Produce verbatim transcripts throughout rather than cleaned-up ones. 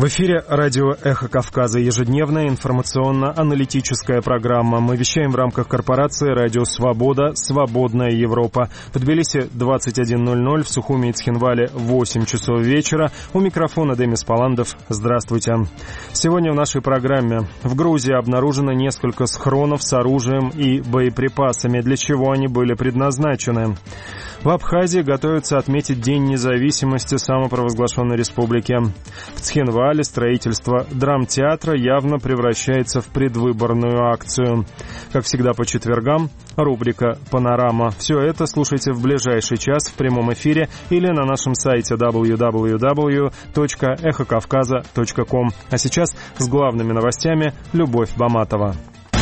В эфире радио «Эхо Кавказа», ежедневная информационно-аналитическая программа. Мы вещаем в рамках корпорации «Радио Свобода. Свободная Европа». В Тбилиси двадцать один ноль ноль, в Сухуми и Цхинвале восемь часов вечера. У микрофона Демис Паландов. Здравствуйте. Сегодня в нашей программе. В Грузии обнаружено несколько схронов с оружием и боеприпасами. Для чего они были предназначены? В Абхазии готовятся отметить День независимости самопровозглашенной республики. В Цхинвале строительство драмтеатра явно превращается в предвыборную акцию. Как всегда по четвергам, рубрика «Панорама». Все это слушайте в ближайший час в прямом эфире или на нашем сайте дабл ю дабл ю дабл ю точка эхо кавказа точка ком. А сейчас с главными новостями Любовь Баматова.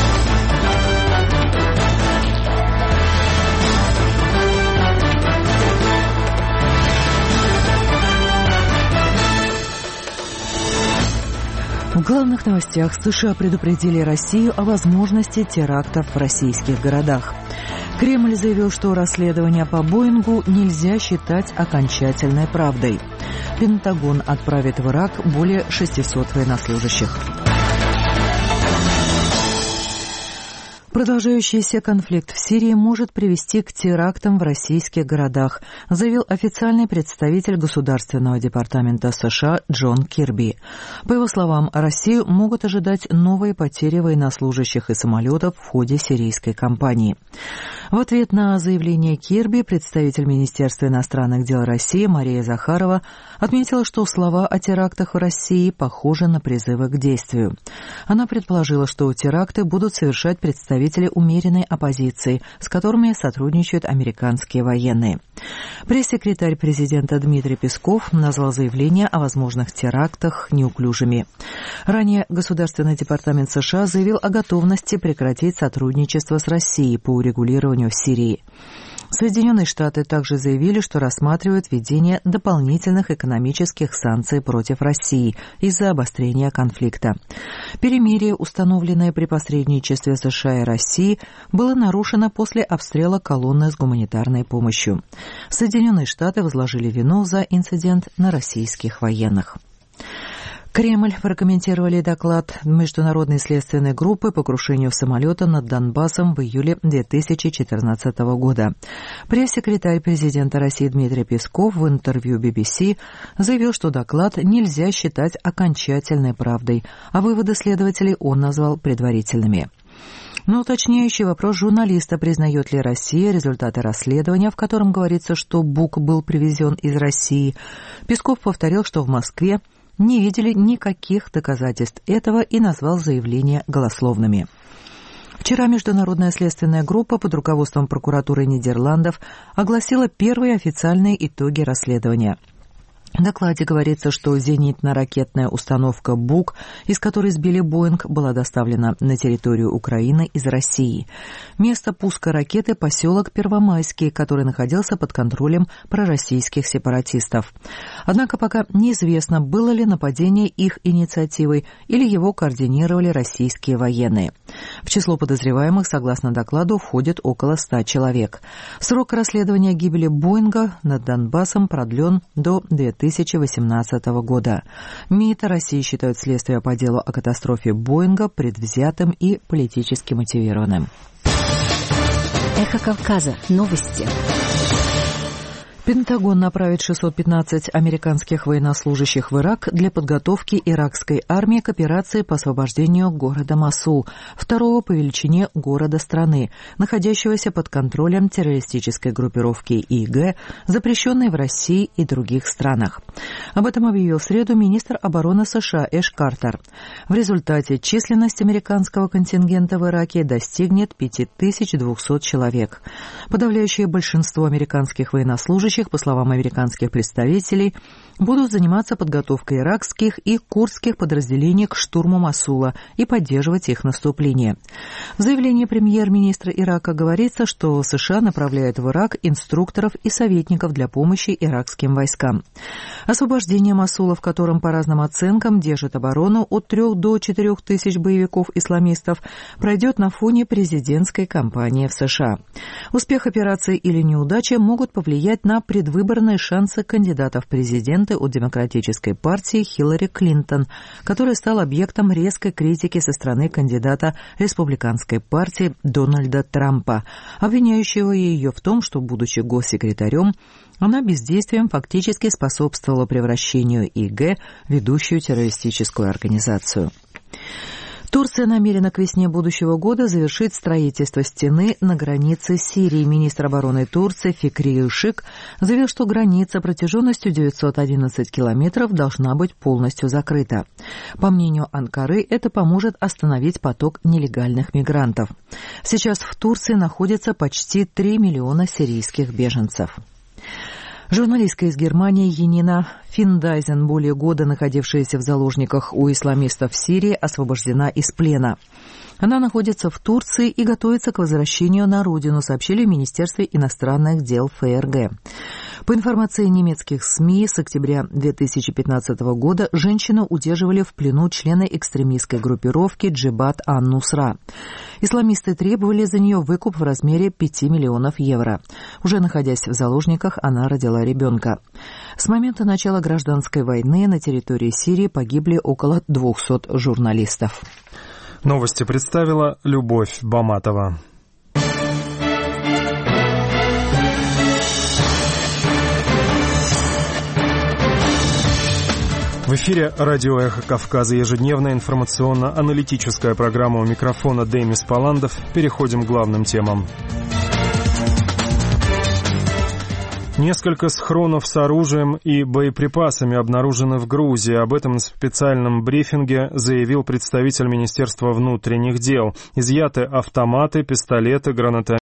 В главных новостях США предупредили Россию о возможности терактов в российских городах. Кремль заявил, что расследование по Боингу нельзя считать окончательной правдой. Пентагон отправит в Ирак более шестисот военнослужащих. Продолжающийся конфликт в Сирии может привести к терактам в российских городах, заявил официальный представитель Государственного департамента США Джон Кирби. По его словам, Россию могут ожидать новые потери военнослужащих и самолетов в ходе сирийской кампании. В ответ на заявление Кирби представитель Министерства иностранных дел России Мария Захарова отметила, что слова о терактах в России похожи на призывы к действию. Она предположила, что теракты будут совершать представители умеренной оппозиции, с которыми сотрудничают американские военные. Пресс-секретарь президента Дмитрий Песков назвал заявления о возможных терактах неуклюжими. Ранее Государственный департамент США заявил о готовности прекратить сотрудничество с Россией по урегулированию в Сирии. Соединенные Штаты также заявили, что рассматривают введение дополнительных экономических санкций против России из-за обострения конфликта. Перемирие, установленное при посредничестве США и России, было нарушено после обстрела колонны с гуманитарной помощью. Соединенные Штаты возложили вину за инцидент на российских военных. Кремль прокомментировали доклад Международной следственной группы по крушению самолета над Донбассом в июле две тысячи четырнадцатого года. Пресс-секретарь президента России Дмитрий Песков в интервью би би си заявил, что доклад нельзя считать окончательной правдой, а выводы следователей он назвал предварительными. Но уточняющий вопрос журналиста, признает ли Россия результаты расследования, в котором говорится, что Бук был привезен из России, Песков повторил, что в Москве не видели никаких доказательств этого и назвал заявления голословными. Вчера Международная следственная группа под руководством прокуратуры Нидерландов огласила первые официальные итоги расследования. В докладе говорится, что зенитно-ракетная установка «Бук», из которой сбили «Боинг», была доставлена на территорию Украины из России. Место пуска ракеты – поселок Первомайский, который находился под контролем пророссийских сепаратистов. Однако пока неизвестно, было ли нападение их инициативой или его координировали российские военные. В число подозреваемых, согласно докладу, входит около ста человек. Срок расследования гибели «Боинга» над Донбассом продлен до две тысячи восемнадцатого года. МИД России считают следствие по делу о катастрофе Боинга предвзятым и политически мотивированным. Эхо Кавказа. Новости. Пентагон направит шестьсот пятнадцать американских военнослужащих в Ирак для подготовки иракской армии к операции по освобождению города Мосул, второго по величине города страны, находящегося под контролем террористической группировки ИГ, запрещенной в России и других странах. Об этом объявил в среду министр обороны США Эш Картер. В результате численность американского контингента в Ираке достигнет пять тысяч двести человек. Подавляющее большинство американских военнослужащих, по словам американских представителей, будут заниматься подготовкой иракских и курдских подразделений к штурму Мосула и поддерживать их наступление. В заявлении премьер-министра Ирака говорится, что США направляют в Ирак инструкторов и советников для помощи иракским войскам. Освобождение Мосула, в котором по разным оценкам держит оборону от трех до четырех тысяч боевиков-исламистов, пройдет на фоне президентской кампании в США. Успех операции или неудача могут повлиять на предвыборные шансы кандидата в президенты от Демократической партии Хиллари Клинтон, которая стала объектом резкой критики со стороны кандидата Республиканской партии Дональда Трампа, обвиняющего ее в том, что, будучи госсекретарем, она бездействием фактически способствовала превращению ИГ в ведущую террористическую организацию. Турция намерена к весне будущего года завершить строительство стены на границе с Сирией. Министр обороны Турции Фикри Ишик заявил, что граница протяженностью девятьсот одиннадцать километров должна быть полностью закрыта. По мнению Анкары, это поможет остановить поток нелегальных мигрантов. Сейчас в Турции находится почти три миллиона сирийских беженцев. Журналистка из Германии Янина Финдайзен, более года находившаяся в заложниках у исламистов в Сирии, освобождена из плена. Она находится в Турции и готовится к возвращению на родину, сообщили в Министерстве иностранных дел ФРГ. По информации немецких СМИ, с октября две тысячи пятнадцатого года женщину удерживали в плену члены экстремистской группировки Джебат ан-Нусра. Исламисты требовали за нее выкуп в размере пяти миллионов евро. Уже находясь в заложниках, она родила ребенка. С момента начала гражданской войны на территории Сирии погибли около двухсот журналистов. Новости представила Любовь Баматова. В эфире радио «Эхо Кавказа», ежедневная информационно-аналитическая программа, у микрофона Демис Паландов. Переходим к главным темам. Несколько схронов с оружием и боеприпасами обнаружены в Грузии. Об этом на специальном брифинге заявил представитель Министерства внутренних дел. Изъяты автоматы, пистолеты, гранатометы.